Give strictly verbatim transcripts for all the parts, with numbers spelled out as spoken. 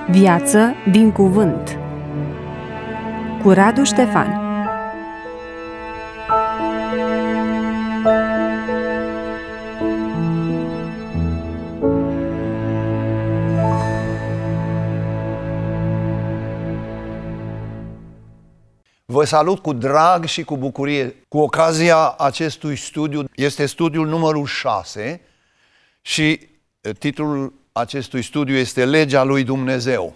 Viață din cuvânt cu Radu Ștefan. Vă salut cu drag și cu bucurie. Cu ocazia acestui studiu, este studiul numărul șase și titlul acestui studiu este Legea lui Dumnezeu.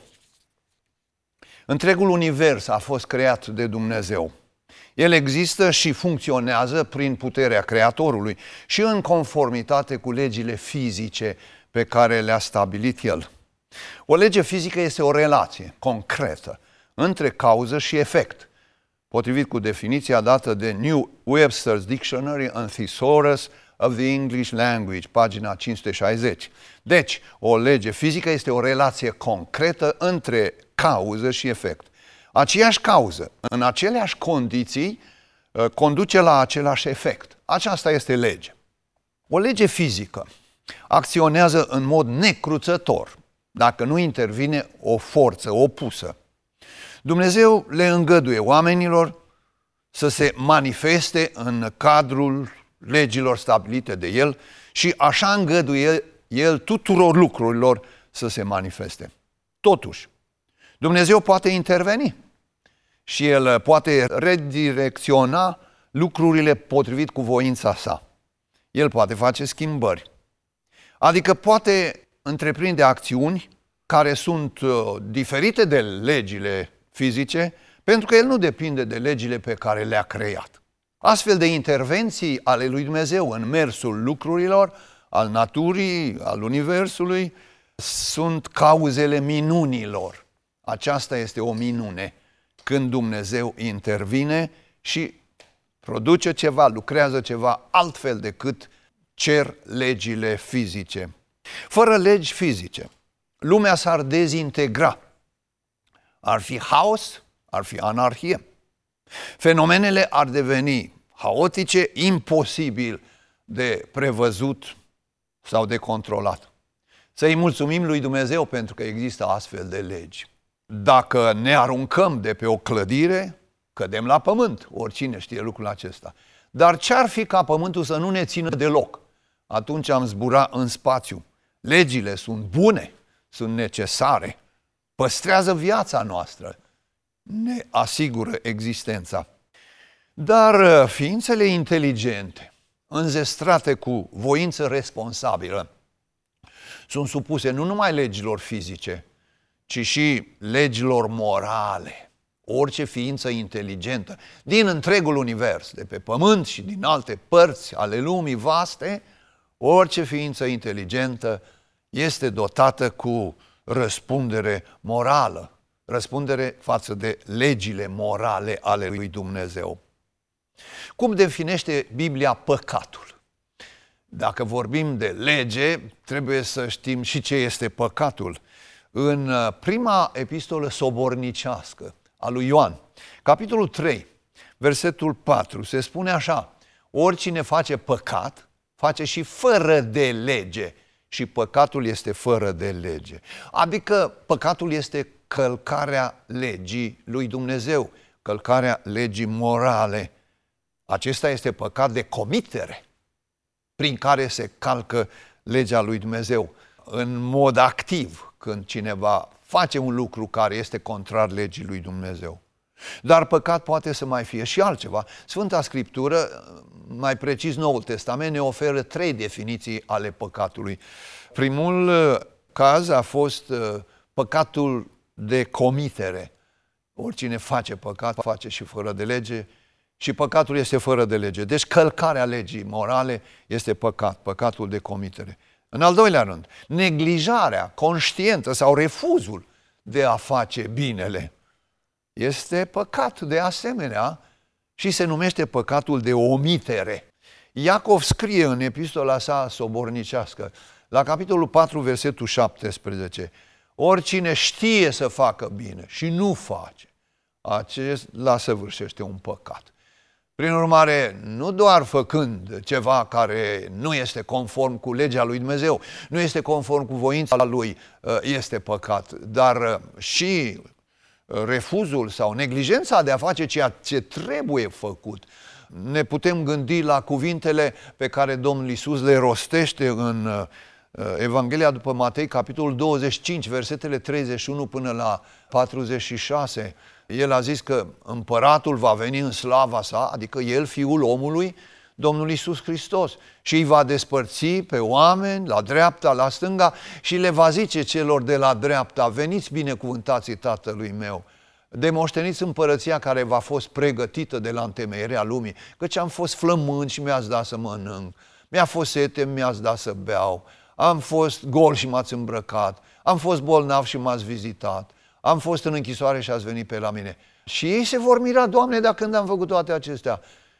Întregul univers a fost creat de Dumnezeu. El există și funcționează prin puterea Creatorului și în conformitate cu legile fizice pe care le-a stabilit El. O lege fizică este o relație concretă între cauză și efect, potrivit cu definiția dată de New Webster's Dictionary and Thesaurus of the English Language, pagina cinci sute șaizeci. Deci, o lege fizică este o relație concretă între cauză și efect. Aceeași cauză, în aceleași condiții, conduce la același efect. Aceasta este lege. O lege fizică acționează în mod necruțător dacă nu intervine o forță opusă. Dumnezeu le îngăduie oamenilor să se manifeste în cadrul legilor stabilite de El și așa îngăduie El tuturor lucrurilor să se manifeste. Totuși, Dumnezeu poate interveni și El poate redirecționa lucrurile potrivit cu voința sa. El poate face schimbări, adică poate întreprinde acțiuni care sunt diferite de legile fizice, pentru că El nu depinde de legile pe care le-a creat. Astfel de intervenții ale lui Dumnezeu în mersul lucrurilor, al naturii, al universului, sunt cauzele minunilor. Aceasta este o minune, când Dumnezeu intervine și produce ceva, lucrează ceva altfel decât cer legile fizice. Fără legi fizice, lumea s-ar dezintegra. Ar fi haos, ar fi anarhie. Fenomenele ar deveni haotice, imposibil de prevăzut sau de controlat. Să-i mulțumim lui Dumnezeu pentru că există astfel de legi. Dacă ne aruncăm de pe o clădire, cădem la pământ. Oricine știe lucrul acesta. Dar ce-ar fi ca pământul să nu ne țină deloc? Atunci am zbura în spațiu. Legile sunt bune, sunt necesare. Păstrează viața noastră, ne asigură existența. Dar ființele inteligente, înzestrate cu voință responsabilă, sunt supuse nu numai legilor fizice, ci și legilor morale. Orice ființă inteligentă din întregul univers, de pe pământ și din alte părți ale lumii vaste, orice ființă inteligentă este dotată cu răspundere morală, răspundere față de legile morale ale lui Dumnezeu. Cum definește Biblia păcatul? Dacă vorbim de lege, trebuie să știm și ce este păcatul. În prima epistolă sobornicească a lui Ioan, capitolul trei, versetul patru, se spune așa: oricine face păcat, face și fără de lege. Și păcatul este fără de lege. Adică păcatul este călcarea legii lui Dumnezeu, călcarea legii morale. Acesta este păcat de comitere, prin care se calcă legea lui Dumnezeu în mod activ, când cineva face un lucru care este contrar legii lui Dumnezeu. Dar păcat poate să mai fie și altceva. Sfânta Scriptură, mai precis Noul Testament, ne oferă trei definiții ale păcatului. Primul caz a fost păcatul de comitere. Oricine face păcat, face și fără de lege și păcatul este fără de lege. Deci călcarea legii morale este păcat, păcatul de comitere. În al doilea rând, neglijarea conștientă sau refuzul de a face binele este păcat de asemenea și se numește păcatul de omitere. Iacov scrie în epistola sa sobornicească, la capitolul patru, versetul șaptesprezece, oricine știe să facă bine și nu face, acela săvârșește un păcat. Prin urmare, nu doar făcând ceva care nu este conform cu legea lui Dumnezeu, nu este conform cu voința lui, este păcat, dar și refuzul sau neglijența de a face ceea ce trebuie făcut. Ne putem gândi la cuvintele pe care Domnul Iisus le rostește în Evanghelia după Matei, capitolul douăzeci și cinci, versetele treizeci și unu până la patruzeci și șase. El a zis că împăratul va veni în slava sa, adică el, Fiul omului, Domnul Iisus Hristos, și îi va despărți pe oameni la dreapta, la stânga și le va zice celor de la dreapta: veniți binecuvântații Tatălui meu, demoșteniți împărăția care v-a fost pregătită de la întemeierea lumii, căci am fost flămând și mi-ați dat să mănânc, mi-a fost sete, mi-ați dat să beau, am fost gol și m-ați îmbrăcat, am fost bolnav și m-ați vizitat, am fost în închisoare și ați venit pe la mine. Și ei se vor mira: Doamne, dar când am făcut toate acestea?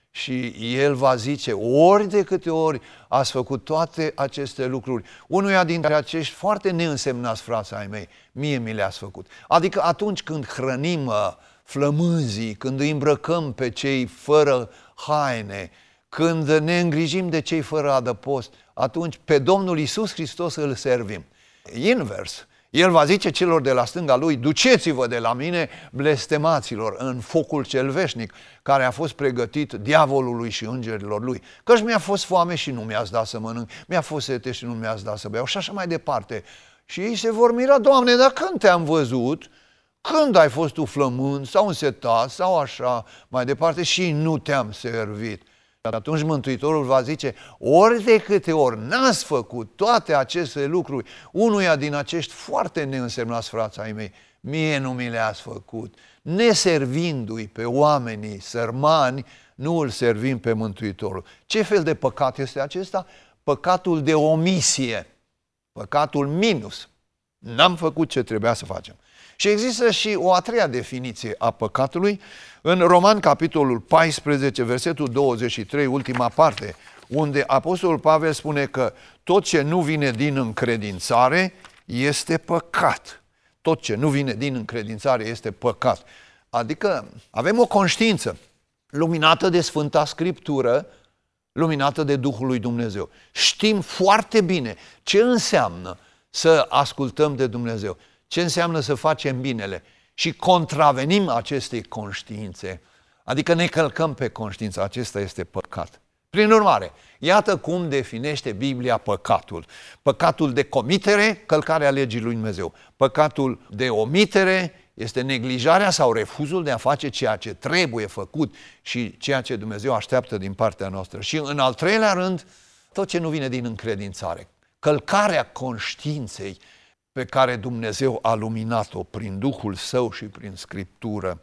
Și El va zice: ori de câte ori ați făcut toate aceste lucruri unuia dintre acești foarte neînsemnați frați ai mei, mie mi le-ați făcut. Adică atunci când hrănim flămânzii, când îi îmbrăcăm pe cei fără haine, când ne îngrijim de cei fără adăpost, atunci pe Domnul Iisus Hristos îl servim. Invers, El va zice celor de la stânga Lui: duceți-vă de la mine, blestemaților, în focul cel veșnic, care a fost pregătit diavolului și îngerilor lui. Căci mi-a fost foame și nu mi-ați dat să mănânc, mi-a fost sete și nu mi-ați dat să beau, și așa mai departe. Și ei se vor mira: Doamne, dar când te-am văzut? Când ai fost tu flămând sau însetat sau așa mai departe și nu te-am servit? Atunci Mântuitorul va zice: ori de câte ori n-ați făcut toate aceste lucruri unuia din acești foarte neînsemnați frați ai mei, mie nu mi le-ați făcut. Neservindu-i pe oamenii sărmani, nu îl servim pe Mântuitorul. Ce fel de păcat este acesta? Păcatul de omisie, păcatul minus. N-am făcut ce trebuia să facem. Și există și o a treia definiție a păcatului în Roman, capitolul paisprezece, versetul douăzeci și trei, ultima parte, unde Apostolul Pavel spune că tot ce nu vine din încredințare este păcat. Tot ce nu vine din încredințare este păcat. Adică avem o conștiință luminată de Sfânta Scriptură, luminată de Duhul lui Dumnezeu. Știm foarte bine ce înseamnă să ascultăm de Dumnezeu, ce înseamnă să facem binele și contravenim acestei conștiințe, adică ne călcăm pe conștiință. Acesta este păcat. Prin urmare, iată cum definește Biblia păcatul. Păcatul de comitere, călcarea legii lui Dumnezeu. Păcatul de omitere este neglijarea sau refuzul de a face ceea ce trebuie făcut și ceea ce Dumnezeu așteaptă din partea noastră. Și în al treilea rând, tot ce nu vine din încredințare. Călcarea conștiinței pe care Dumnezeu a luminat-o prin Duhul Său și prin Scriptură.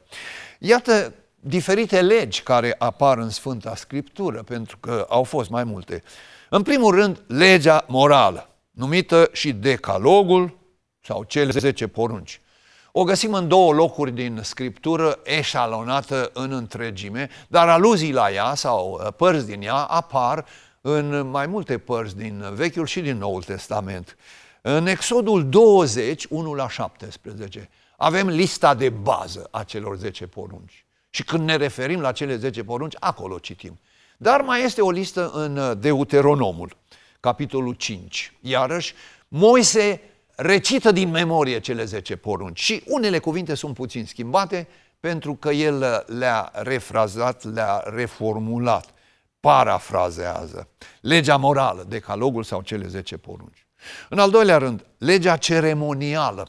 Iată diferite legi care apar în Sfânta Scriptură, pentru că au fost mai multe. În primul rând, legea morală, numită și Decalogul sau cele zece porunci. O găsim în două locuri din Scriptură, eșalonată în întregime, dar aluzii la ea sau părți din ea apar în mai multe părți din Vechiul și din Noul Testament. În Exodul douăzeci, unu la șaptesprezece, avem lista de bază a celor zece porunci. Și când ne referim la cele zece porunci, acolo citim. Dar mai este o listă în Deuteronomul, capitolul cinci. Iarăși, Moise recită din memorie cele zece porunci și unele cuvinte sunt puțin schimbate pentru că el le-a refrazat, le-a reformulat, parafrazează. Legea morală, Decalogul sau cele zece porunci. În al doilea rând, legea ceremonială,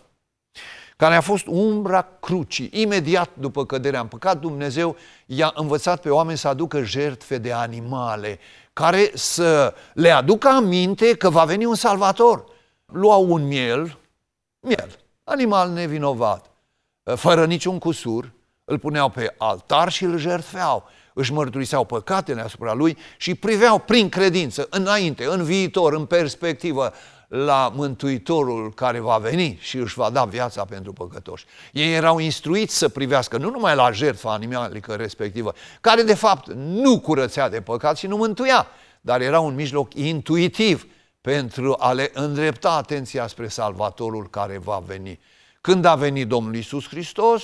care a fost umbra crucii. Imediat după căderea în păcat, Dumnezeu i-a învățat pe oameni să aducă jertfe de animale, care să le aducă aminte că va veni un salvator. Luau un miel, miel, animal nevinovat, fără niciun cusur, îl puneau pe altar și îl jertfeau. Își mărturiseau păcatele asupra lui și priveau prin credință, înainte, în viitor, în perspectivă, la Mântuitorul care va veni și își va da viața pentru păcătoși. Ei erau instruiți să privească nu numai la jertfa animalică respectivă, care de fapt nu curățea de păcat și nu mântuia, dar era un mijloc intuitiv pentru a le îndrepta atenția spre Salvatorul care va veni. Când a venit Domnul Iisus Hristos,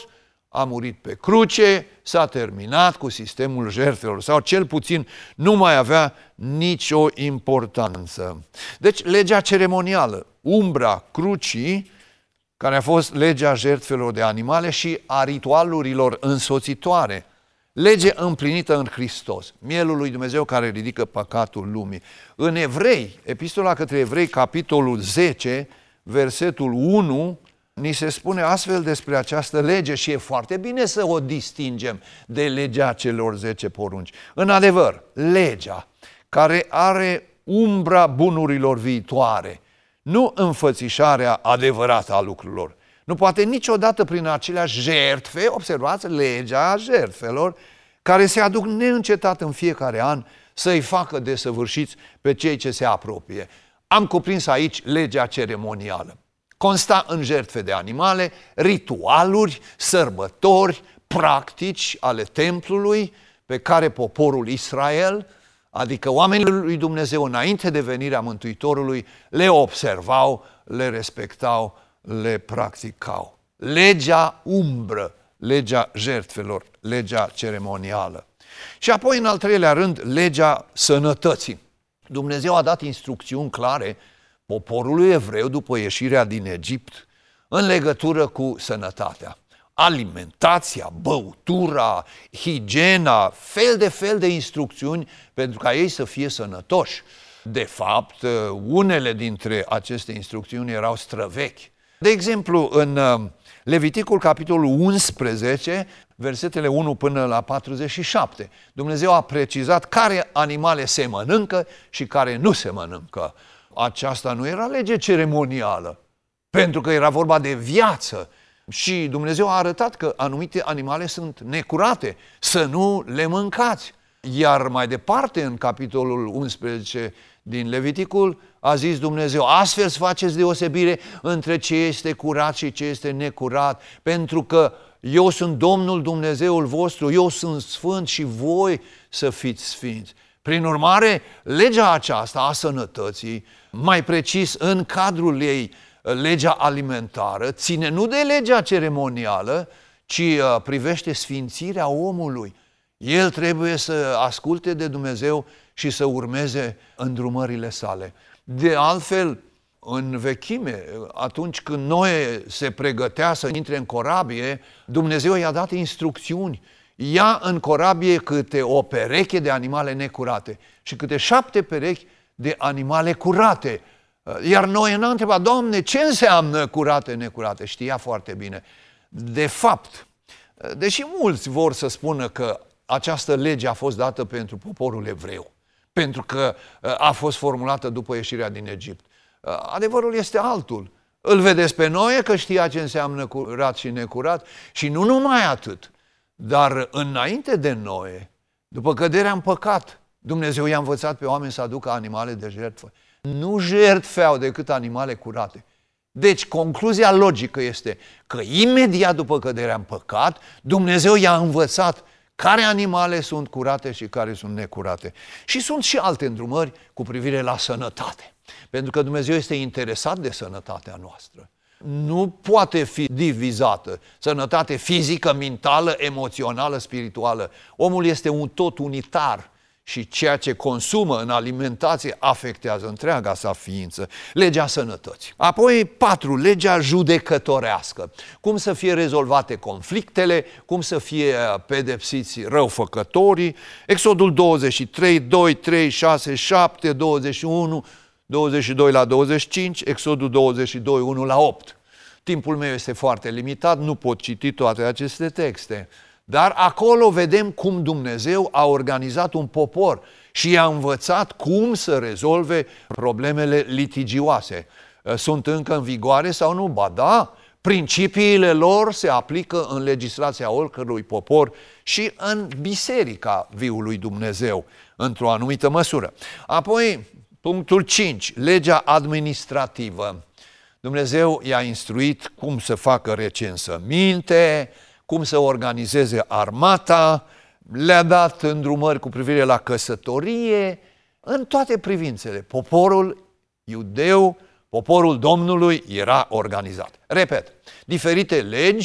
a murit pe cruce, s-a terminat cu sistemul jertfelor, sau cel puțin nu mai avea nicio importanță. Deci legea ceremonială, umbra crucii, care a fost legea jertfelor de animale și a ritualurilor însoțitoare, lege împlinită în Hristos, mielul lui Dumnezeu care ridică păcatul lumii. În Evrei, Epistola către Evrei, capitolul zece, versetul unu, ni se spune astfel despre această lege și e foarte bine să o distingem de legea celor zece porunci. În adevăr, legea care are umbra bunurilor viitoare, nu înfățișarea adevărată a lucrurilor, nu poate niciodată prin aceleași jertfe, observați, legea jertfelor, care se aduc neîncetat în fiecare an să-i facă desăvârșiți pe cei ce se apropie. Am cuprins aici legea ceremonială. Consta în jertfe de animale, ritualuri, sărbători, practici ale templului pe care poporul Israel, adică oamenii lui Dumnezeu înainte de venirea Mântuitorului, le observau, le respectau, le practicau. Legea umbră, legea jertfelor, legea ceremonială. Și apoi, în al treilea rând, legea sănătății. Dumnezeu a dat instrucțiuni clare poporului evreu după ieșirea din Egipt în legătură cu sănătatea. Alimentația, băutura, higiena, fel de fel de instrucțiuni pentru ca ei să fie sănătoși. De fapt, unele dintre aceste instrucțiuni erau străvechi. De exemplu, în Leviticul, capitolul unsprezece, versetele unu până la patruzeci și șapte, Dumnezeu a precizat care animale se mănâncă și care nu se mănâncă. Aceasta nu era lege ceremonială, pentru că era vorba de viață. Și Dumnezeu a arătat că anumite animale sunt necurate, să nu le mâncați. Iar mai departe, în capitolul unsprezece din Leviticul, a zis Dumnezeu, astfel să faceți deosebire între ce este curat și ce este necurat, pentru că eu sunt Domnul Dumnezeul vostru, eu sunt sfânt și voi să fiți sfinți. Prin urmare, legea aceasta a sănătății, mai precis în cadrul ei, legea alimentară, ține nu de legea ceremonială, ci privește sfințirea omului. El trebuie să asculte de Dumnezeu și să urmeze îndrumările sale. De altfel, în vechime, atunci când Noe se pregătea să intre în corabie, Dumnezeu i-a dat instrucțiuni. Ia în corabie câte o pereche de animale necurate și câte șapte perechi de animale curate. Iar Noe n-a întrebat, Doamne, ce înseamnă curate, necurate? Știa foarte bine. De fapt, deși mulți vor să spună că această lege a fost dată pentru poporul evreu, pentru că a fost formulată după ieșirea din Egipt, adevărul este altul. Îl vedeți pe Noe că știa ce înseamnă curat și necurat și nu numai atât, dar înainte de Noe, după căderea în păcat, Dumnezeu i-a învățat pe oameni să aducă animale de jertfă. Nu jertfeau decât animale curate. Deci, concluzia logică este că imediat după căderea în păcat, Dumnezeu i-a învățat care animale sunt curate și care sunt necurate. Și sunt și alte îndrumări cu privire la sănătate. Pentru că Dumnezeu este interesat de sănătatea noastră. Nu poate fi divizată. Sănătate fizică, mentală, emoțională, spirituală. Omul este un tot unitar și ceea ce consumă în alimentație afectează întreaga sa ființă. Legea sănătății. Apoi, patru, legea judecătorească. Cum să fie rezolvate conflictele, cum să fie pedepsiți răufăcătorii. Exodul douăzeci și trei, doi, trei, șase, șapte, douăzeci și unu, douăzeci și doi la douăzeci și cinci, Exodul douăzeci și doi, unu la opt. Timpul meu este foarte limitat, nu pot citi toate aceste texte. Dar acolo vedem cum Dumnezeu a organizat un popor și i-a învățat cum să rezolve problemele litigioase. Sunt încă în vigoare sau nu? Ba da, principiile lor se aplică în legislația oricărui popor și în biserica viului Dumnezeu, într-o anumită măsură. Apoi, punctul cinci, legea administrativă. Dumnezeu i-a instruit cum să facă recensăminte, cum să organizeze armata, le-a dat îndrumări cu privire la căsătorie, în toate privințele. Poporul iudeu, poporul Domnului era organizat. Repet, diferite legi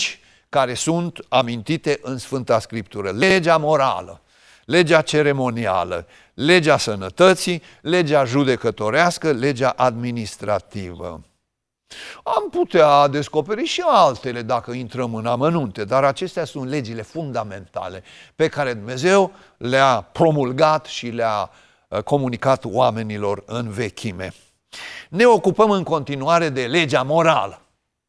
care sunt amintite în Sfânta Scriptură. Legea morală, legea ceremonială, legea sănătății, legea judecătorească, legea administrativă. Am putea descoperi și altele dacă intrăm în amănunte, dar acestea sunt legile fundamentale pe care Dumnezeu le-a promulgat și le-a comunicat oamenilor în vechime. Ne ocupăm în continuare de legea morală,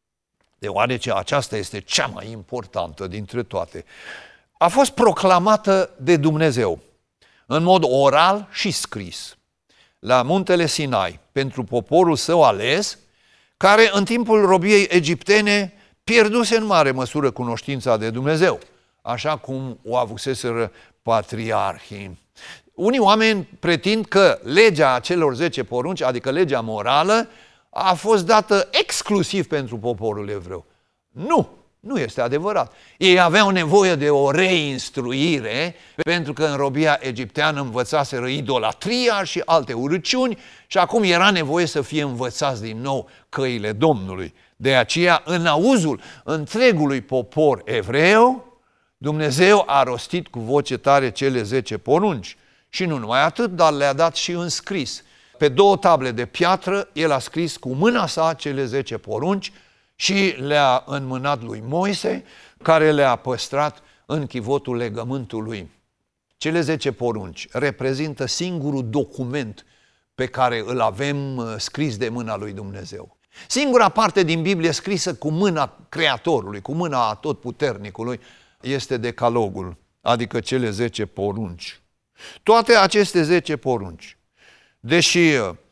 deoarece aceasta este cea mai importantă dintre toate. A fost proclamată de Dumnezeu în mod oral și scris la muntele Sinai pentru poporul său ales, care în timpul robiei egiptene pierduse în mare măsură cunoștința de Dumnezeu, așa cum o avuseseră patriarhii. Unii oameni pretind că legea celor zece porunci, adică legea morală, a fost dată exclusiv pentru poporul evreu. Nu, nu este adevărat. Ei aveau nevoie de o reinstruire, pentru că în robia egipteană învățaseră idolatria și alte urăciuni și acum era nevoie să fie învățați din nou căile Domnului. De aceea, în auzul întregului popor evreu, Dumnezeu a rostit cu voce tare cele zece porunci. Și nu numai atât, dar le-a dat și în scris. Pe două table de piatră, el a scris cu mâna sa cele zece porunci și le-a înmânat lui Moise, care le-a păstrat în chivotul legământului. Cele zece porunci reprezintă singurul document pe care îl avem scris de mâna lui Dumnezeu. Singura parte din Biblie scrisă cu mâna Creatorului, cu mâna Atotputernicului, este Decalogul, adică cele zece porunci. Toate aceste zece porunci, deși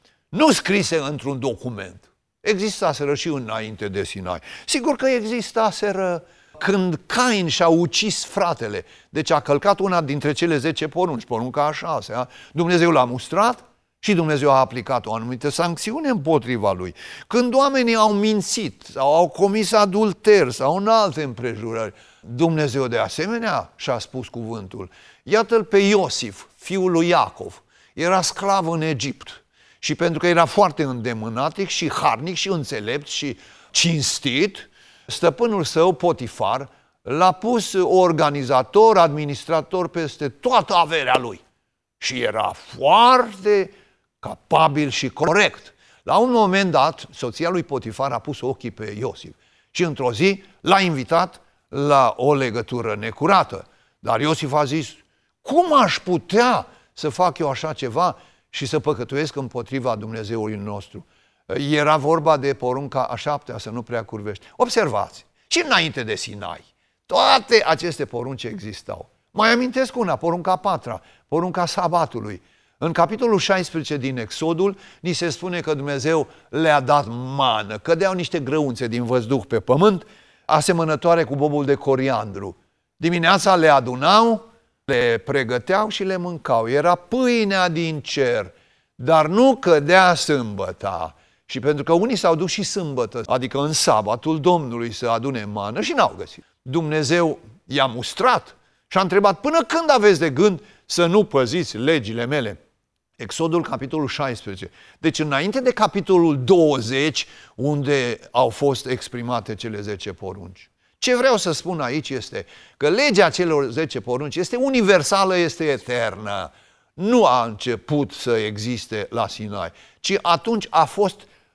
nu scrise într-un document, existaseră și înainte de Sinai. Sigur că existaseră când Cain și-a ucis fratele, deci a călcat una dintre cele zece porunci, porunca a șasea, Dumnezeu l-a mustrat și Dumnezeu a aplicat o anumită sancțiune împotriva lui. Când oamenii au mințit sau au comis adulter sau în alte împrejurări, Dumnezeu de asemenea și-a spus cuvântul. Iată-l pe Iosif, fiul lui Iacov, era sclav în Egipt și pentru că era foarte îndemânatic și harnic și înțelept și cinstit, stăpânul său, Potifar, l-a pus organizator, administrator peste toată averea lui și era foarte capabil și corect. La un moment dat, soția lui Potifar a pus ochii pe Iosif și într-o zi l-a invitat la o legătură necurată. Dar Iosif a zis, cum aș putea să fac eu așa ceva și să păcătuiesc împotriva Dumnezeului nostru? Era vorba de porunca a șaptea, să nu prea curvești. Observați, și înainte de Sinai, toate aceste porunci existau. Mai amintesc una, porunca a patra, porunca sabatului. În capitolul șaisprezece din Exodul, ni se spune că Dumnezeu le-a dat mană, cădeau niște grăunțe din văzduh pe pământ, asemănătoare cu bobul de coriandru. Dimineața le adunau, le pregăteau și le mâncau. Era pâinea din cer, dar nu cădea sâmbăta. Și pentru că unii s-au dus și sâmbătă, adică în sabatul Domnului să adune mană și n-au găsit. Dumnezeu i-a mustrat și a întrebat, până când aveți de gând să nu păziți legile mele? Exodul, capitolul șaisprezece. Deci înainte de capitolul douăzeci, unde au fost exprimate cele zece porunci. Ce vreau să spun aici este că legea celor zece porunci este universală, este eternă. Nu a început să existe la Sinai, ci atunci a fost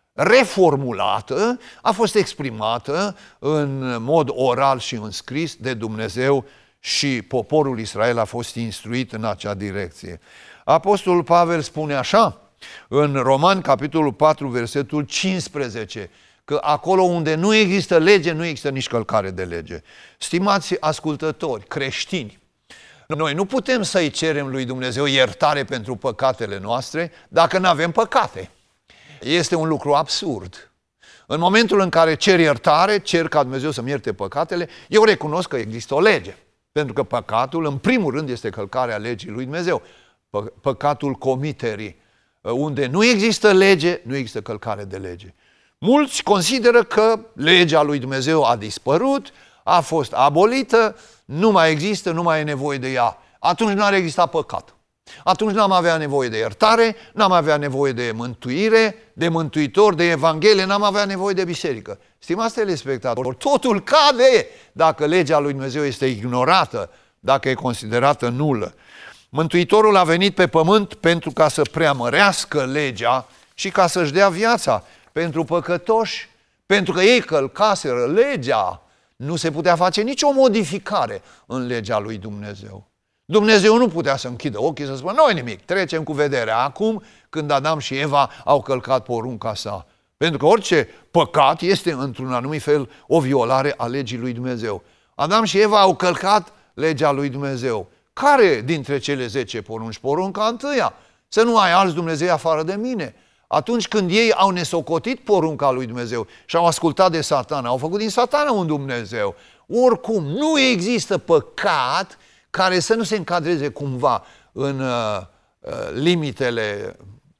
reformulată, a fost exprimată în mod oral și în scris de Dumnezeu și poporul Israel a fost instruit în acea direcție. Apostolul Pavel spune așa, în Romani, capitolul patru, versetul cincisprezece, că acolo unde nu există lege, nu există nici călcare de lege. Stimați ascultători, creștini, noi nu putem să-i cerem lui Dumnezeu iertare pentru păcatele noastre dacă nu avem păcate. Este un lucru absurd. În momentul în care cer iertare, cer ca Dumnezeu să-mi ierte păcatele, eu recunosc că există o lege. Pentru că păcatul, în primul rând, este călcarea legii lui Dumnezeu. Pă- păcatul comiterii. Unde nu există lege, nu există călcare de lege. Mulți consideră că legea lui Dumnezeu a dispărut, a fost abolită, nu mai există, nu mai e nevoie de ea. Atunci nu ar exista păcat. Atunci n-am avea nevoie de iertare, n-am avea nevoie de mântuire, de mântuitor, de Evanghelie, n-am avea nevoie de biserică. Stimați telespectatori, totul cade dacă legea lui Dumnezeu este ignorată, dacă e considerată nulă. Mântuitorul a venit pe pământ pentru ca să preamărească legea și ca să-și dea viața pentru păcătoși, pentru că ei călcaseră legea. Nu se putea face nicio modificare în legea lui Dumnezeu. Dumnezeu nu putea să închidă ochii să spună, noi nimic, trecem cu vederea acum când Adam și Eva au călcat porunca sa. Pentru că orice păcat este într-un anumit fel o violare a legii lui Dumnezeu. Adam și Eva au călcat legea lui Dumnezeu. Care dintre cele zece porunci? Porunca întâia, să nu ai alți Dumnezei afară de mine. Atunci când ei au nesocotit porunca lui Dumnezeu și au ascultat de Satana, au făcut din Satana un Dumnezeu. Oricum, nu există păcat care să nu se încadreze cumva în uh, uh, limitele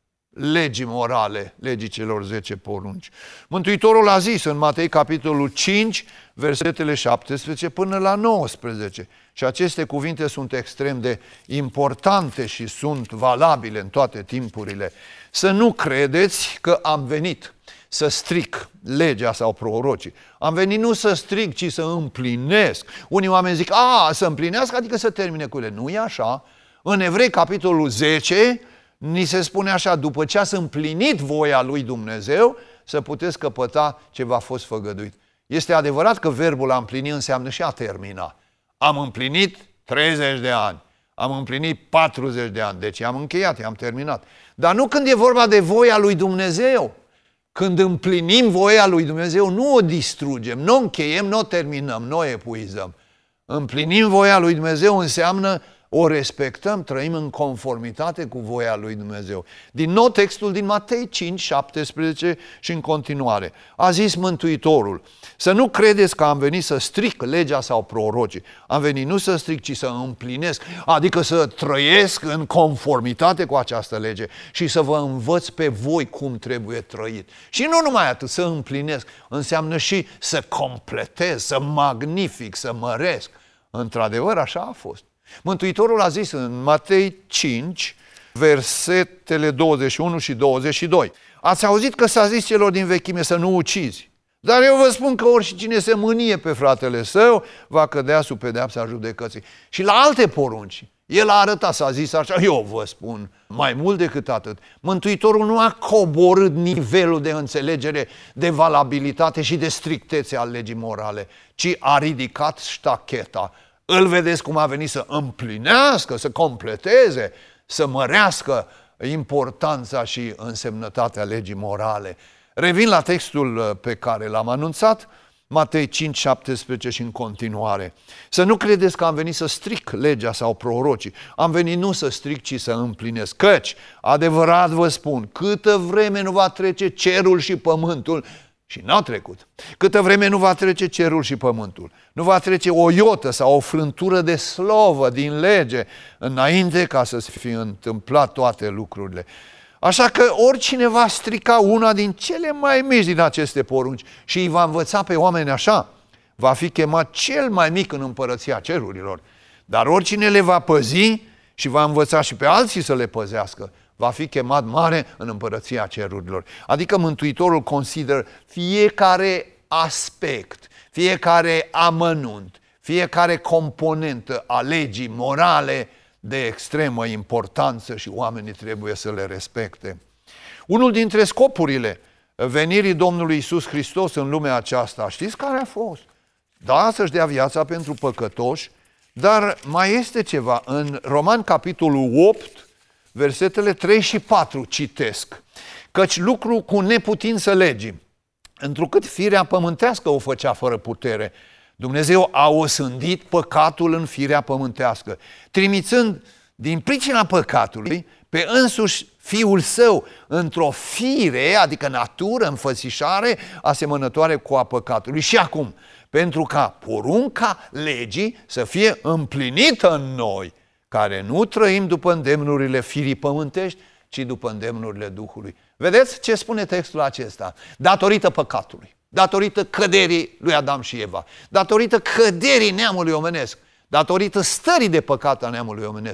legii morale, legii celor zece porunci. Mântuitorul a zis în Matei, capitolul cinci, versetele șaptesprezece până la nouăsprezece. Și aceste cuvinte sunt extrem de importante și sunt valabile în toate timpurile. Să nu credeți că am venit să stric legea sau prorocii. Am venit nu să stric, ci să împlinesc. Unii oameni zic, a, să împlinească, adică să termine cu ele. Nu e așa. În Evrei, capitolul zece, ni se spune așa, după ce ați împlinit voia lui Dumnezeu, să puteți căpăta ce v-a fost făgăduit. Este adevărat că verbul a împlini înseamnă și a termina. Am împlinit treizeci de ani, am împlinit patruzeci de ani, deci am încheiat, am terminat. Dar nu când e vorba de voia lui Dumnezeu. Când împlinim voia lui Dumnezeu, nu o distrugem, nu o încheiem, nu o terminăm, nu o epuizăm. Împlinim voia lui Dumnezeu înseamnă o respectăm, trăim în conformitate cu voia lui Dumnezeu. Din nou textul din Matei cinci, șaptesprezece și în continuare. A zis Mântuitorul, să nu credeți că am venit să stric legea sau prorocii. Am venit nu să stric, ci să împlinesc, adică să trăiesc în conformitate cu această lege și să vă învăț pe voi cum trebuie trăit. Și nu numai atât, să împlinesc, înseamnă și să completez, să magnific, să măresc. Într-adevăr, așa a fost. Mântuitorul a zis în Matei cinci, versetele douăzeci și unu și douăzeci și doi. Ați auzit că s-a zis celor din vechime să nu ucizi. Dar eu vă spun că oricine se mânie pe fratele său va cădea sub pedeapsa judecății. Și la alte porunci, el a arătat, s-a zis așa, eu vă spun mai mult decât atât. Mântuitorul nu a coborât nivelul de înțelegere, de valabilitate și de strictețe al legii morale, ci a ridicat ștacheta. Îl vedeți cum a venit să împlinească, să completeze, să mărească importanța și însemnătatea legii morale. Revin la textul pe care l-am anunțat, Matei cinci, șaptesprezece și în continuare. Să nu credeți că am venit să stric legea sau prorocii. Am venit nu să stric, ci să împlinesc. Căci, adevărat vă spun, câtă vreme nu va trece cerul și pământul, și n-a trecut. Câtă vreme nu va trece cerul și pământul, nu va trece o iotă sau o frântură de slovă din lege înainte ca să se fi întâmplat toate lucrurile. Așa că oricine va strica una din cele mai mici din aceste porunci și îi va învăța pe oameni așa, va fi chemat cel mai mic în împărăția cerurilor. Dar oricine le va păzi și va învăța și pe alții să le păzească, va fi chemat mare în împărăția cerurilor. Adică Mântuitorul consideră fiecare aspect, fiecare amănunt, fiecare componentă a legii morale de extremă importanță și oamenii trebuie să le respecte. Unul dintre scopurile venirii Domnului Iisus Hristos în lumea aceasta, știți care a fost? Da, să-și dea viața pentru păcătoși, dar mai este ceva. În Roman, capitolul opt, versetele trei și patru citesc. Căci lucru cu neputință legii, întrucât firea pământească o făcea fără putere, Dumnezeu a osândit păcatul în firea pământească, trimițând din pricina păcatului pe însuși Fiul Său într-o fire, adică natură, înfățișare, asemănătoare cu a păcatului. Și acum, pentru ca porunca legii să fie împlinită în noi, care nu trăim după îndemnurile firii pământești, ci după îndemnurile Duhului. Vedeți ce spune textul acesta? Datorită păcatului, datorită căderii lui Adam și Eva, datorită căderii neamului omenesc, datorită stării de păcat a neamului omenesc,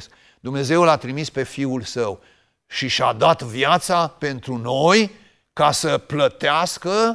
Dumnezeu l-a trimis pe Fiul Său și și-a dat viața pentru noi ca să plătească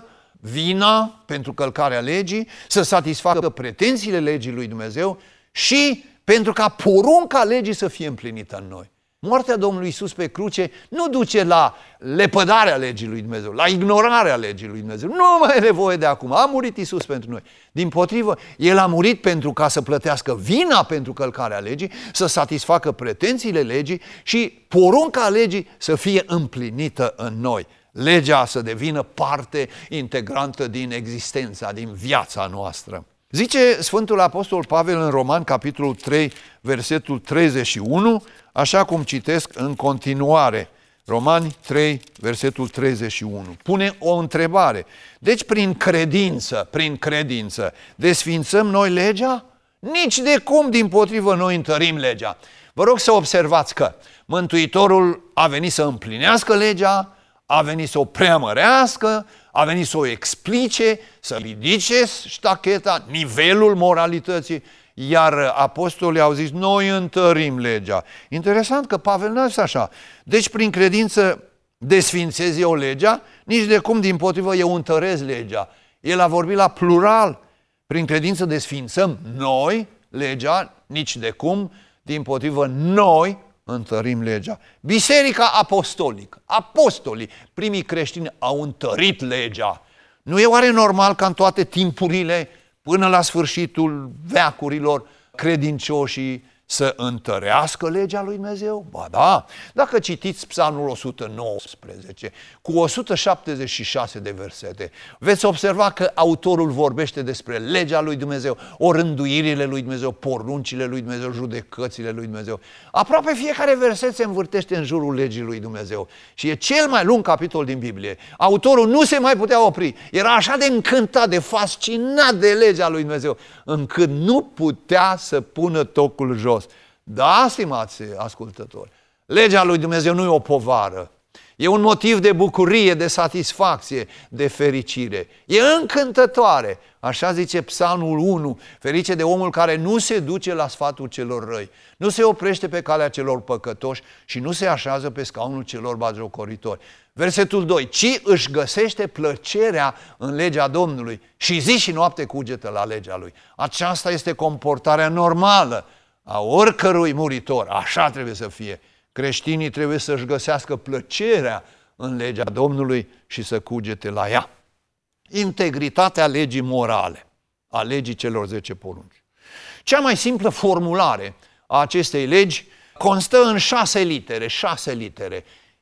vina pentru călcarea legii, să satisfacă pretențiile legii lui Dumnezeu și pentru ca porunca legii să fie împlinită în noi. Moartea Domnului Iisus pe cruce nu duce la lepădarea legii lui Dumnezeu, la ignorarea legii lui Dumnezeu. Nu mai e nevoie de acum. A murit Iisus pentru noi. Dimpotrivă, El a murit pentru ca să plătească vina pentru călcarea legii, să satisfacă pretențiile legii și porunca legii să fie împlinită în noi. Legea să devină parte integrantă din existența, din viața noastră. Zice Sfântul Apostol Pavel în Romani, capitolul trei, versetul treizeci și unu, așa cum citesc în continuare. Romani trei, versetul treizeci și unu. Pune o întrebare. Deci prin credință, prin credință, desfințăm noi legea? Nici de cum, dimpotrivă, noi întărim legea. Vă rog să observați că Mântuitorul a venit să împlinească legea, a venit să o preamărească, a venit să o explice, să ridice ștacheta, nivelul moralității, iar apostolii au zis, noi întărim legea. Interesant că Pavel n-a zis așa. Deci prin credință desfințez eu legea, nici de cum dimpotrivă eu întăresc legea. El a vorbit la plural. Prin credință desfințăm noi legea, nici de cum dimpotrivă noi întărim legea. Biserica apostolică, apostolii, primii creștini au întărit legea. Nu e oare normal ca în toate timpurile, până la sfârșitul veacurilor, credincioșii să întărească legea lui Dumnezeu? Ba da! Dacă citiți Psalmul o sută nouăsprezece, cu o sută șaptezeci și șase de versete, veți observa că autorul vorbește despre legea lui Dumnezeu, orânduirile lui Dumnezeu, poruncile lui Dumnezeu, judecățile lui Dumnezeu. Aproape fiecare verset se învârtește în jurul legii lui Dumnezeu. Și e cel mai lung capitol din Biblie. Autorul nu se mai putea opri. Era așa de încântat, de fascinat de legea lui Dumnezeu, încât nu putea să pună tocul jos. Da, stimați ascultători, legea lui Dumnezeu nu e o povară. E un motiv de bucurie, de satisfacție, de fericire. E încântătoare. Așa zice Psalmul unu, ferice de omul care nu se duce la sfatul celor răi, nu se oprește pe calea celor păcătoși și nu se așează pe scaunul celor batjocoritori. Versetul doi, ci își găsește plăcerea în legea Domnului și zi și noapte cugetă la legea lui. Aceasta este comportarea normală a oricărui muritor. Așa trebuie să fie. Creștinii trebuie să-și găsească plăcerea în legea Domnului și să cugete la ea. Integritatea legii morale, a legii celor zece porunci. Cea mai simplă formulare a acestei legi constă în șase litere, șase litere.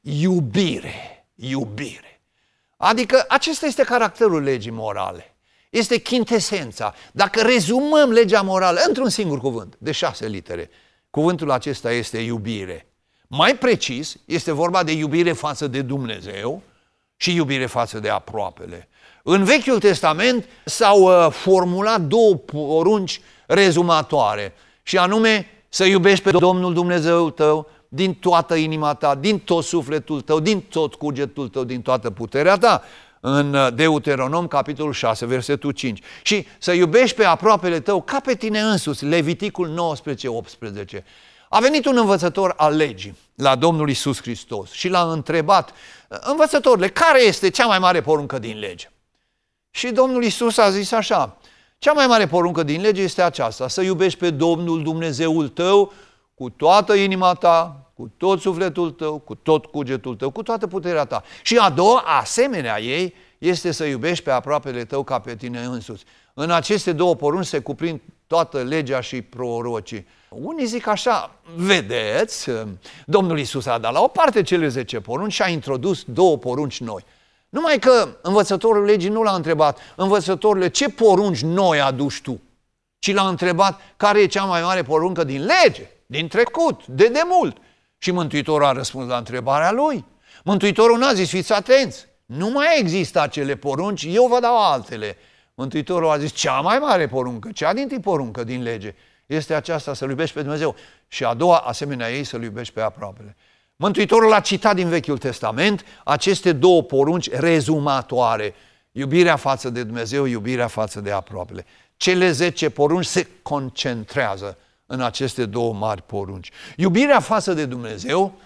Iubire, iubire. Adică acesta este caracterul legii morale. Este chintesența. Dacă rezumăm legea morală într-un singur cuvânt, de șase litere, cuvântul acesta este iubire. Mai precis, este vorba de iubire față de Dumnezeu și iubire față de aproapele. În Vechiul Testament s-au uh, formulat două porunci rezumatoare, și anume să iubești pe Domnul Dumnezeul tău din toată inima ta, din tot sufletul tău, din tot cugetul tău, din toată puterea ta. În Deuteronom, capitolul șase, versetul cinci. Și să iubești pe aproapele tău ca pe tine însuți, Leviticul nouăsprezece, optsprezece. A venit un învățător al legii la Domnul Iisus Hristos și l-a întrebat, învățătorule, care este cea mai mare poruncă din lege? Și Domnul Iisus a zis așa, cea mai mare poruncă din lege este aceasta, să iubești pe Domnul Dumnezeul tău cu toată inima ta, cu tot sufletul tău, cu tot cugetul tău, cu toată puterea ta. Și a doua, asemenea ei, este să iubești pe aproapele tău ca pe tine însuți. În aceste două porunci se cuprind toată legea și prorocii. Unii zic așa, vedeți, Domnul Iisus a dat la o parte cele zece porunci și a introdus două porunci noi. Numai că învățătorul legii nu l-a întrebat, învățătorule, ce porunci noi aduci tu? Ci l-a întrebat, care e cea mai mare poruncă din lege, din trecut, de demult. Și Mântuitorul a răspuns la întrebarea lui. Mântuitorul n-a zis, fiți atenți, nu mai există acele porunci, eu vă dau altele. Mântuitorul a zis, cea mai mare poruncă, cea dintâi poruncă din lege, este aceasta, să-L iubești pe Dumnezeu. Și a doua, asemenea ei, să-L iubești pe aproapele. Mântuitorul a citat din Vechiul Testament aceste două porunci rezumatoare. Iubirea față de Dumnezeu, iubirea față de aproapele. Cele zece porunci se concentrează în aceste două mari porunci. Iubirea față de Dumnezeu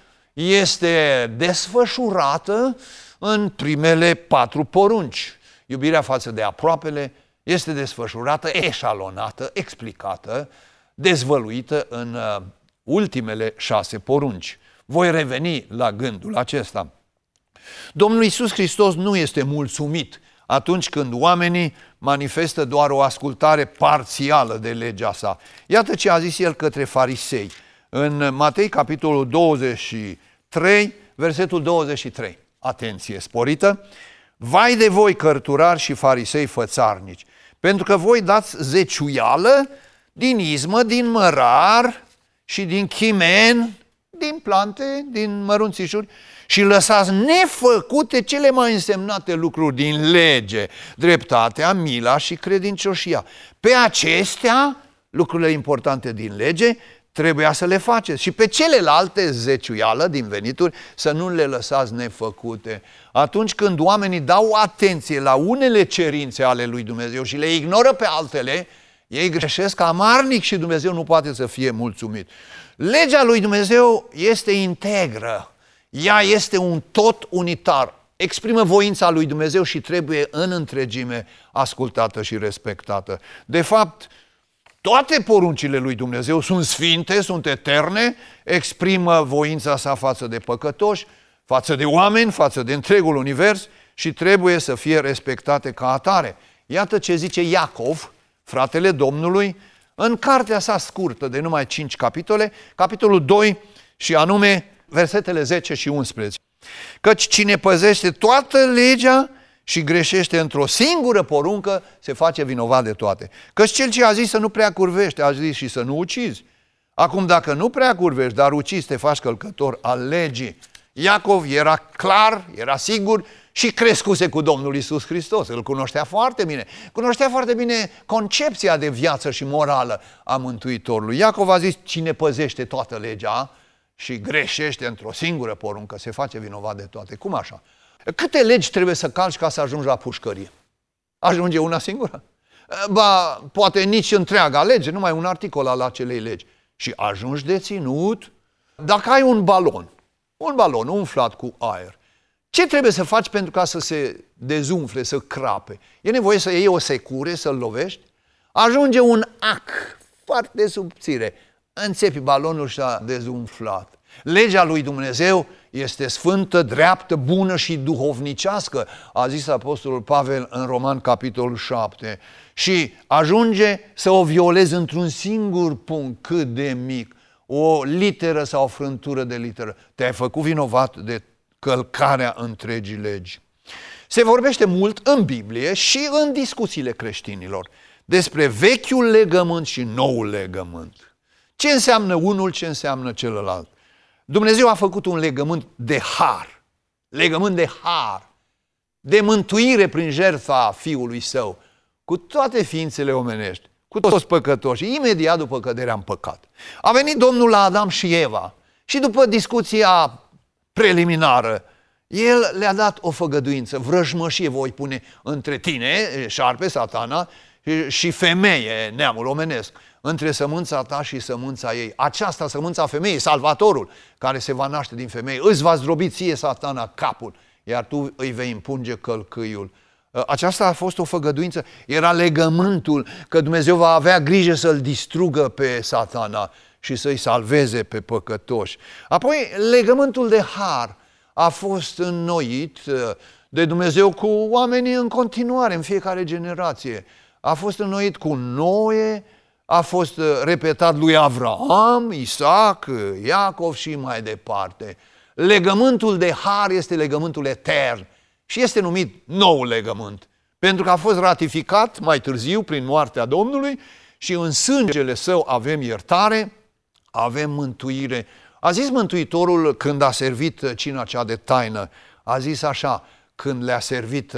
este desfășurată în primele patru porunci. Iubirea față de aproapele este desfășurată, eșalonată, explicată, dezvăluită în uh, ultimele șase porunci. Voi reveni la gândul acesta. Domnul Iisus Hristos nu este mulțumit atunci când oamenii manifestă doar o ascultare parțială de legea sa. Iată ce a zis el către farisei. În Matei, capitolul douăzeci și trei, versetul douăzeci și trei. Atenție sporită! Vai de voi, cărturari și farisei fățarnici, pentru că voi dați zeciuială din izmă, din mărar și din chimen, din plante, din mărunțișuri, și lăsați nefăcute cele mai însemnate lucruri din lege, dreptatea, mila și credincioșia. Pe acestea, lucrurile importante din lege, trebuia să le faceți. Și pe celelalte zeciuială din venituri să nu le lăsați nefăcute. Atunci când oamenii dau atenție la unele cerințe ale lui Dumnezeu și le ignoră pe altele, ei greșesc amarnic și Dumnezeu nu poate să fie mulțumit. Legea lui Dumnezeu este integră. Ea este un tot unitar. Exprimă voința lui Dumnezeu și trebuie în întregime ascultată și respectată. De fapt, toate poruncile lui Dumnezeu sunt sfinte, sunt eterne, exprimă voința sa față de păcătoși, față de oameni, față de întregul univers și trebuie să fie respectate ca atare. Iată ce zice Iacov, fratele Domnului, în cartea sa scurtă de numai cinci capitole, capitolul doi și anume versetele zece și unsprezece. Căci cine păzește toată legea și greșește într-o singură poruncă, se face vinovat de toate. Căci cel ce a zis să nu prea curvești, a zis și să nu ucizi. Acum, dacă nu prea curvești, dar ucizi, te faci călcător al legii. Iacov era clar, era sigur și crescuse cu Domnul Iisus Hristos. Îl cunoștea foarte bine. Cunoștea foarte bine concepția de viață și morală a Mântuitorului. Iacov a zis, cine păzește toată legea și greșește într-o singură poruncă, se face vinovat de toate. Cum așa? Câte legi trebuie să calci ca să ajungi la pușcărie? Ajunge una singură? Ba, poate nici întreaga lege, numai un articol al acelei legi. Și ajungi deținut. Dacă ai un balon, un balon umflat cu aer, ce trebuie să faci pentru ca să se dezumfle, să crape? E nevoie să iei o secure, să-l lovești? Ajunge un ac foarte subțire, înțepi balonul și s-a dezumflat. Legea lui Dumnezeu este sfântă, dreaptă, bună și duhovnicească, a zis apostolul Pavel în Roman, capitolul șapte. Și ajunge să o violezi într-un singur punct, cât de mic, o literă sau o frântură de literă. Te-ai făcut vinovat de călcarea întregii legi. Se vorbește mult în Biblie și în discuțiile creștinilor despre vechiul legământ și noul legământ. Ce înseamnă unul, ce înseamnă celălalt? Dumnezeu a făcut un legământ de har, legământ de har, de mântuire prin jertfa Fiului Său, cu toate ființele omenești, cu toți păcătoși, imediat după căderea în păcat. A venit Domnul la Adam și Eva și după discuția preliminară, El le-a dat o făgăduință, vrăjmășie voi pune între tine, șarpe, satana, și femeie, neamul omenesc, între sămânța ta și sămânța ei. Aceasta, sămânța femeii, Salvatorul, care se va naște din femeie, îți va zdrobi ție, satana, capul, iar tu îi vei împunge călcâiul. Aceasta a fost o făgăduință, era legământul că Dumnezeu va avea grijă să-l distrugă pe satana și să-i salveze pe păcătoși. Apoi, legământul de har a fost înnoit de Dumnezeu cu oamenii în continuare, în fiecare generație. A fost înnoit cu Noe, a fost repetat lui Avraam, Isaac, Iacov și mai departe. Legământul de har este legământul etern și este numit nou legământ, pentru că a fost ratificat mai târziu prin moartea Domnului și în sângele Său avem iertare, avem mântuire. A zis Mântuitorul când a servit cina cea de taină, a zis așa, când le-a servit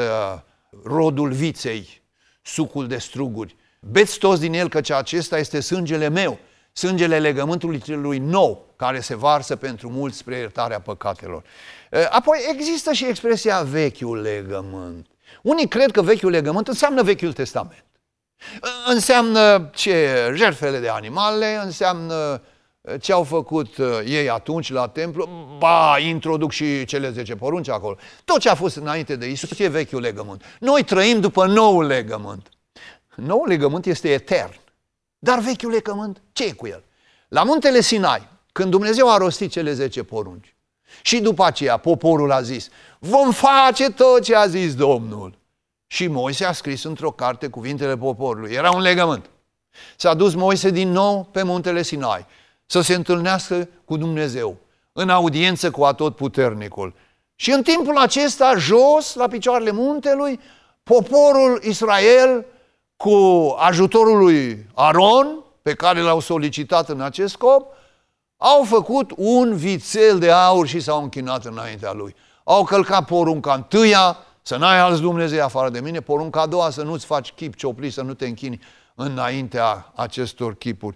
rodul viței, sucul de struguri, beți toți din el, căci acesta este sângele meu, sângele legământului celui nou, care se varsă pentru mulți spre iertarea păcatelor. Apoi există și expresia vechiul legământ. Unii cred că vechiul legământ înseamnă Vechiul Testament. Înseamnă ce jertfele de animale, înseamnă ce au făcut ei atunci la templu, ba, introduc și cele zece porunci acolo. Tot ce a fost înainte de Iisus e vechiul legământ. Noi trăim după noul legământ. Noul legământ este etern. Dar vechiul legământ, ce e cu el? La muntele Sinai, când Dumnezeu a rostit cele zece porunci, și după aceea poporul a zis, vom face tot ce a zis Domnul. Și Moise a scris într-o carte cuvintele poporului. Era un legământ. S-a dus Moise din nou pe muntele Sinai să se întâlnească cu Dumnezeu, în audiență cu Atotputernicul. Și în timpul acesta, jos, la picioarele muntelui, poporul Israel, cu ajutorul lui Aron, pe care l-au solicitat în acest scop, au făcut un vițel de aur și s-au închinat înaintea lui. Au călcat porunca întâia, să n-ai alți Dumnezei afară de mine, porunca a doua, să nu-ți faci chip cioplit, să nu te închini înaintea acestor chipuri.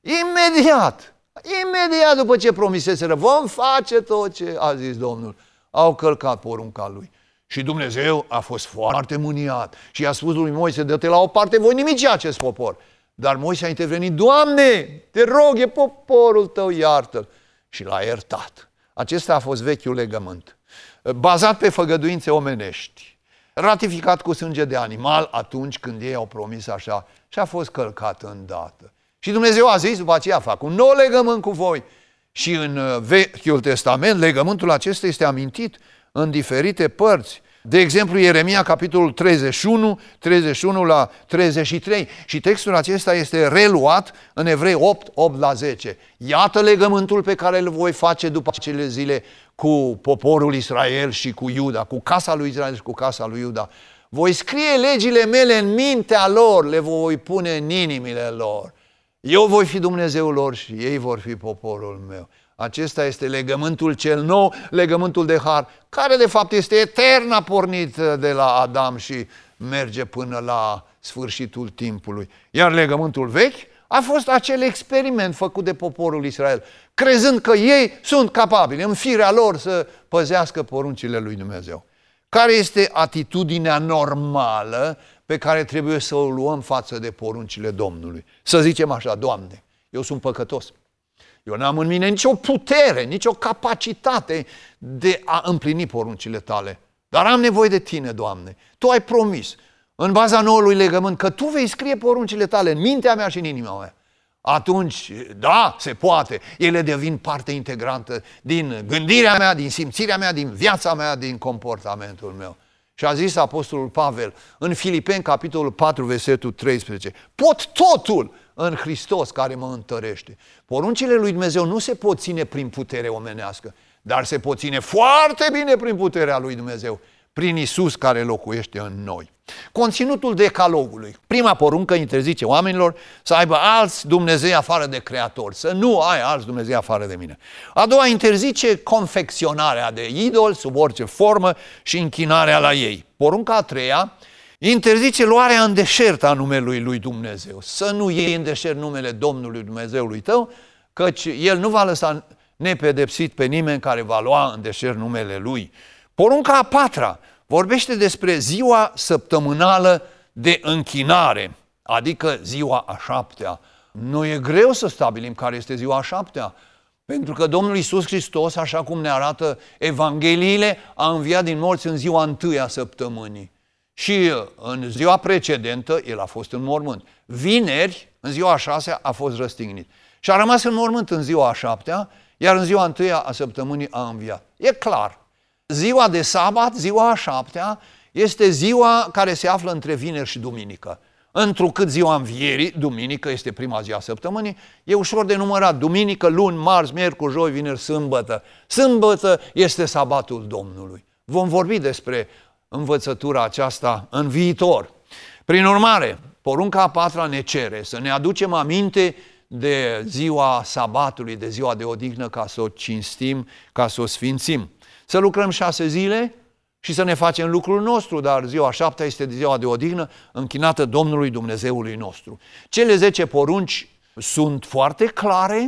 Imediat, imediat după ce promiseseră, vom face tot ce a zis Domnul, au călcat porunca lui. Și Dumnezeu a fost foarte mâniat și i-a spus lui Moise, dă-te la o parte, voi nimici acest popor. Dar Moise a intervenit, Doamne, te rog, e poporul tău, iartă-l. Și l-a iertat. Acesta a fost vechiul legământ, bazat pe făgăduințe omenești, ratificat cu sânge de animal atunci când ei au promis așa și a fost călcat îndată. Și Dumnezeu a zis, după aceea fac un nou legământ cu voi. Și în Vechiul Testament, legământul acesta este amintit în diferite părți. De exemplu, Ieremia, capitolul treizeci și unu, treizeci și unu la treizeci și trei. Și textul acesta este reluat în Evrei opt, opt la zece. Iată legământul pe care îl voi face după acele zile cu poporul Israel și cu Iuda, cu casa lui Israel și cu casa lui Iuda. Voi scrie legile mele în mintea lor, le voi pune în inimile lor. Eu voi fi Dumnezeul lor și ei vor fi poporul meu. Acesta este legământul cel nou, legământul de har, care de fapt este etern, a pornit de la Adam și merge până la sfârșitul timpului. Iar legământul vechi a fost acel experiment făcut de poporul Israel, crezând că ei sunt capabili în firea lor să păzească poruncile lui Dumnezeu. Care este atitudinea normală pe care trebuie să o luăm față de poruncile Domnului? Să zicem așa, Doamne, eu sunt păcătos. Eu n-am în mine nicio putere, nicio capacitate de a împlini poruncile tale. Dar am nevoie de tine, Doamne. Tu ai promis, în baza noului legământ, că tu vei scrie poruncile tale în mintea mea și în inima mea. Atunci, da, se poate. Ele devin parte integrantă din gândirea mea, din simțirea mea, din viața mea, din comportamentul meu. Și a zis apostolul Pavel în Filipeni, capitolul patru, versetul treisprezece, pot totul în Hristos care mă întărește. Poruncile lui Dumnezeu nu se pot ține prin putere omenească, dar se pot ține foarte bine prin puterea lui Dumnezeu, prin Iisus care locuiește în noi. Conținutul decalogului. Prima poruncă interzice oamenilor să aibă alți Dumnezei afară de Creator, să nu ai alți Dumnezei afară de mine. A doua interzice confecționarea de idoli sub orice formă și închinarea la ei. Porunca a treia interzice luarea în deșert a numelui lui Dumnezeu. Să nu iei în deșert numele Domnului Dumnezeului tău, căci El nu va lăsa nepedepsit pe nimeni care va lua în deșert numele Lui. Porunca a patra vorbește despre ziua săptămânală de închinare, adică ziua a șaptea. Nu e greu să stabilim care este ziua a șaptea, pentru că Domnul Iisus Hristos, așa cum ne arată Evangheliile, a înviat din morți în ziua întâia săptămânii. Și în ziua precedentă, El a fost în mormânt. Vineri, în ziua a șasea, a fost răstignit. Și a rămas în mormânt în ziua a șaptea, iar în ziua întâia a săptămânii a înviat. E clar. Ziua de sabat, ziua a șaptea, este ziua care se află între vineri și duminică. Întrucât ziua învierii, duminică, este prima zi a săptămânii, e ușor de numărat. Duminică, luni, marți, miercuri, joi, vineri, sâmbătă. Sâmbătă este sabatul Domnului. Vom vorbi despre învățătura aceasta în viitor. Prin urmare, porunca a patra ne cere să ne aducem aminte de ziua sabatului, de ziua de odihnă, ca să o cinstim, ca să o sfințim. Să lucrăm șase zile și să ne facem lucrul nostru, dar ziua șaptea este ziua de odihnă închinată Domnului Dumnezeului nostru. Cele zece porunci sunt foarte clare,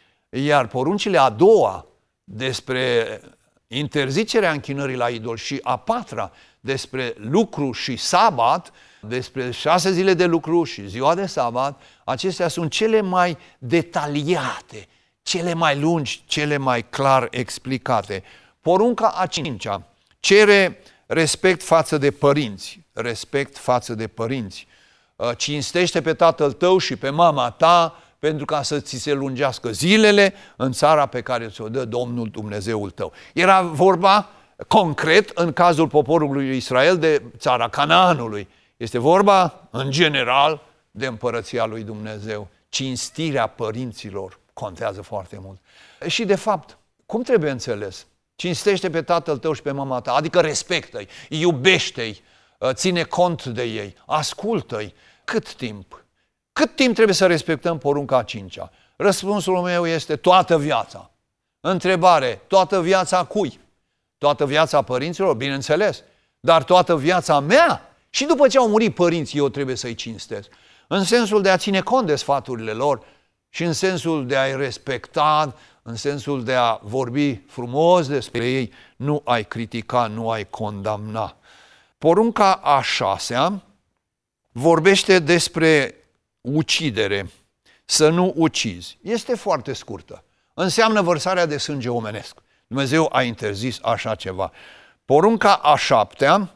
iar poruncile a doua despre interzicerea închinării la idol și a patra despre lucru și sabat, despre șase zile de lucru și ziua de sabat, acestea sunt cele mai detaliate, cele mai lungi, cele mai clar explicate. Porunca a cincea cere respect față de părinți, respect față de părinți. Cinstește pe tatăl tău și pe mama ta pentru ca să ți se lungească zilele în țara pe care ți-o dă Domnul Dumnezeul tău. Era vorba concret în cazul poporului Israel de țara Canaanului. Este vorba în general de împărăția lui Dumnezeu. Cinstirea părinților contează foarte mult. Și de fapt, cum trebuie înțeles? Cinstește pe tatăl tău și pe mama ta, adică respectă-i, iubește-i, ține cont de ei, ascultă-i. Cât timp? Cât timp trebuie să respectăm porunca a cincea? Răspunsul meu este toată viața. Întrebare, toată viața cui? Toată viața părinților? Bineînțeles. Dar toată viața mea? Și după ce au murit părinții, eu trebuie să-i cinstesc. În sensul de a ține cont de sfaturile lor și în sensul de a-i respecta, în sensul de a vorbi frumos despre ei, nu ai critica, nu ai condamna. Porunca a șasea vorbește despre ucidere, să nu ucizi. Este foarte scurtă. Înseamnă vărsarea de sânge omenesc. Dumnezeu a interzis așa ceva. Porunca a șaptea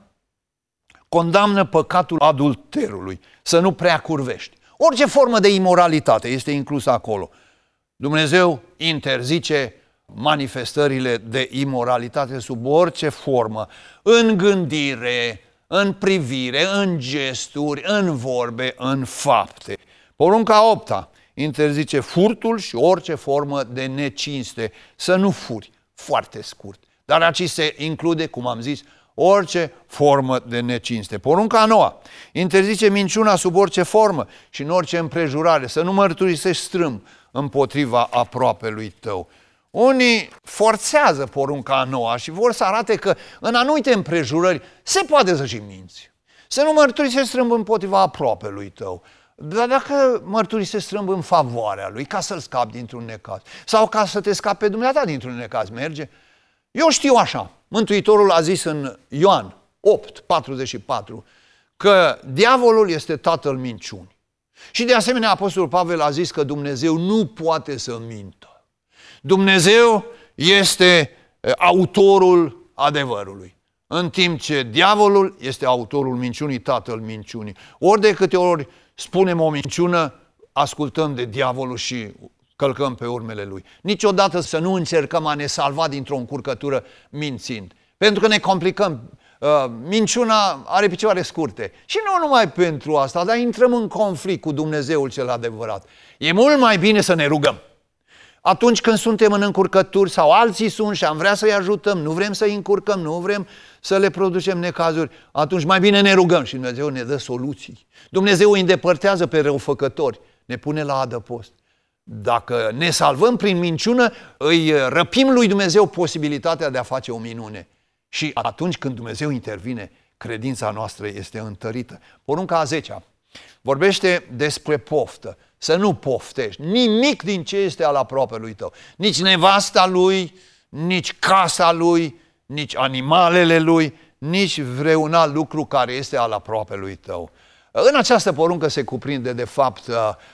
condamnă păcatul adulterului, să nu prea curvești. Orice formă de imoralitate este inclusă acolo. Dumnezeu interzice manifestările de imoralitate sub orice formă, în gândire, în privire, în gesturi, în vorbe, în fapte. Porunca a opta interzice furtul și orice formă de necinste, să nu furi. Foarte scurt. Dar aici se include, cum am zis, orice formă de necinste. Porunca a noua interzice minciuna sub orice formă și în orice împrejurare, să nu mărturisești strâmb împotriva aproapelui tău. Unii forțează porunca a noua și vor să arate că în anumite împrejurări se poate să și minți. Să nu mărturisești strâmb împotriva aproapelui tău. Dar dacă mărturisești strâmb în favoarea lui, ca să-l scapi dintr-un necaz, sau ca să te scapi pe dumneata dintr-un necaz, merge? Eu știu așa, Mântuitorul a zis în Ioan opt, patruzeci și patru, că diavolul este tatăl minciunii. Și de asemenea Apostolul Pavel a zis că Dumnezeu nu poate să mintă. Dumnezeu este autorul adevărului, în timp ce diavolul este autorul minciunii, tatăl minciunii. Ori de câte ori spunem o minciună, ascultăm de diavolul și călcăm pe urmele lui. Niciodată să nu încercăm a ne salva dintr-o încurcătură mințind. Pentru că ne complicăm. Minciuna are picioare scurte. Și nu numai pentru asta, dar intrăm în conflict cu Dumnezeul cel adevărat. E mult mai bine să ne rugăm. Atunci când suntem în încurcături sau alții sunt și am vrea să-i ajutăm, nu vrem să-i încurcăm, nu vrem să le producem necazuri, atunci mai bine ne rugăm și Dumnezeu ne dă soluții. Dumnezeu îi îndepărtează pe răufăcători, ne pune la adăpost. Dacă ne salvăm prin minciună, îi răpim lui Dumnezeu posibilitatea de a face o minune. Și atunci când Dumnezeu intervine, credința noastră este întărită. Porunca a zecea vorbește despre poftă. Să nu poftești nimic din ce este al aproapelui tău. Nici nevasta lui, nici casa lui, nici animalele lui, nici vreun alt lucru care este al aproapelui tău. În această poruncă se cuprinde, de fapt,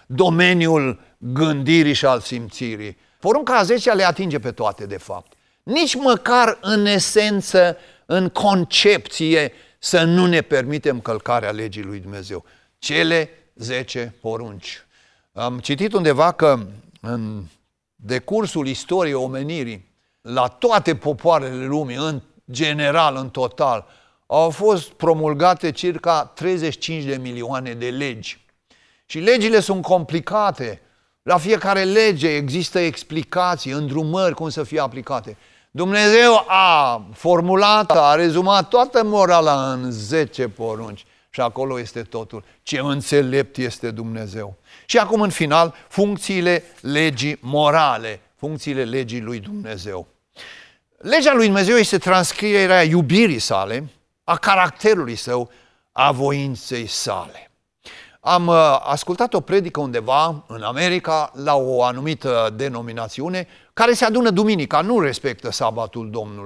domeniul gândirii și al simțirii. Porunca a zecea le atinge pe toate, de fapt. Nici măcar în esență, în concepție, să nu ne permitem călcarea legii lui Dumnezeu. Cele zece porunci. Am citit undeva că în decursul istoriei omenirii, la toate popoarele lumii, în general, în total, au fost promulgate circa treizeci și cinci de milioane de legi. Și legile sunt complicate. La fiecare lege există explicații, îndrumări cum să fie aplicate. Dumnezeu a formulat, a rezumat toată morala în zece porunci. Și acolo este totul. Ce înțelept este Dumnezeu. Și acum, în final, funcțiile legii morale, funcțiile legii lui Dumnezeu. Legea lui Dumnezeu este transcrierea iubirii sale, a caracterului său, a voinței sale. Am uh, ascultat o predică undeva în America la o anumită denominațiune care se adună duminica, nu respectă sabatul Domnului.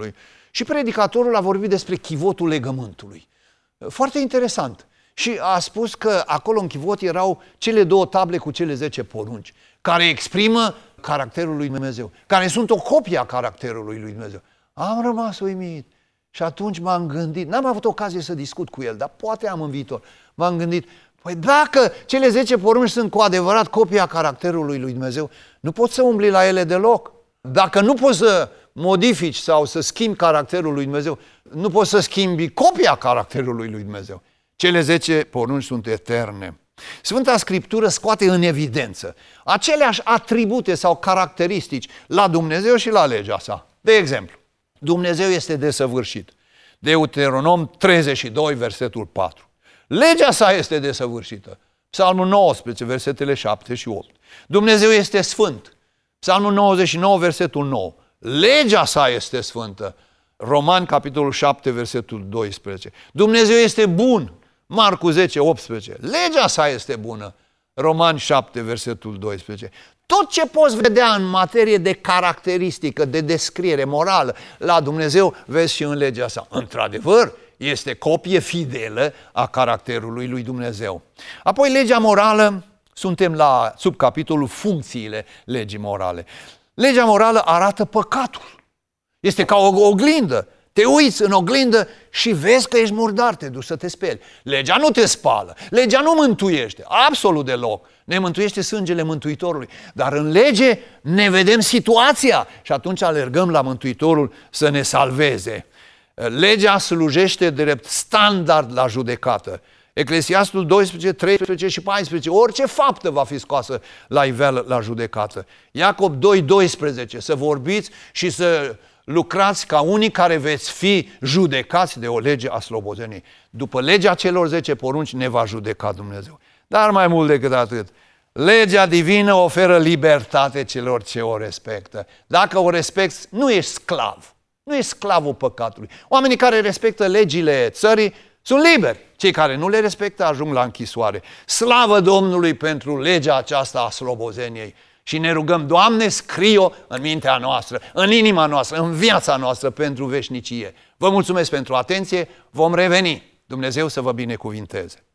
Și predicatorul a vorbit despre chivotul legământului. Foarte interesant. Și a spus că acolo în chivot erau cele două table cu cele zece porunci, care exprimă caracterul lui Dumnezeu, care sunt o copie a caracterului lui Dumnezeu. Am rămas uimit și atunci m-am gândit, n-am avut ocazie să discut cu el, dar poate am în viitor. M-am gândit, păi dacă cele zece porunci sunt cu adevărat copia caracterului lui Dumnezeu, nu poți să umbli la ele deloc. Dacă nu poți să modifici sau să schimbi caracterul lui Dumnezeu, nu poți să schimbi copia caracterului lui Dumnezeu. Cele zece porunci sunt eterne. Sfânta Scriptură scoate în evidență aceleași atribute sau caracteristici la Dumnezeu și la legea sa. De exemplu, Dumnezeu este desăvârșit. Deuteronom treizeci și doi, versetul patru. Legea sa este desăvârșită. Psalmul nouăsprezece, versetele șapte și opt. Dumnezeu este sfânt. Psalmul nouăzeci și nouă, versetul nouă. Legea sa este sfântă. Romani, capitolul șapte, versetul doisprezece. Dumnezeu este bun. Marcu zece, optsprezece. Legea sa este bună. Romani șapte, versetul doisprezece. Tot ce poți vedea în materie de caracteristică, de descriere morală la Dumnezeu, vezi și în legea sa. Într-adevăr, este copie fidelă a caracterului lui Dumnezeu. Apoi, legea morală, suntem la subcapitolul funcțiile legii morale. Legea morală arată păcatul. Este ca o oglindă. Te uiți în oglindă și vezi că ești murdar, te duci să te speli. Legea nu te spală, legea nu mântuiește, absolut deloc. Ne mântuiește sângele Mântuitorului. Dar în lege ne vedem situația și atunci alergăm la Mântuitorul să ne salveze. Legea slujește drept standard la judecată. Eclesiastul doisprezece, treisprezece și paisprezece, orice faptă va fi scoasă la iveală la judecată. Iacob doi, doisprezece, să vorbiți și să lucrați ca unii care veți fi judecați de o lege a slobozeniei. După legea celor zece porunci ne va judeca Dumnezeu. Dar mai mult decât atât, legea divină oferă libertate celor ce o respectă. Dacă o respecti, nu ești sclav. Nu ești sclavul păcatului. Oamenii care respectă legile țării sunt liberi. Cei care nu le respectă ajung la închisoare. Slavă Domnului pentru legea aceasta a slobozeniei. Și ne rugăm, Doamne, scrie-o în mintea noastră, în inima noastră, în viața noastră pentru veșnicie. Vă mulțumesc pentru atenție, vom reveni. Dumnezeu să vă binecuvinteze.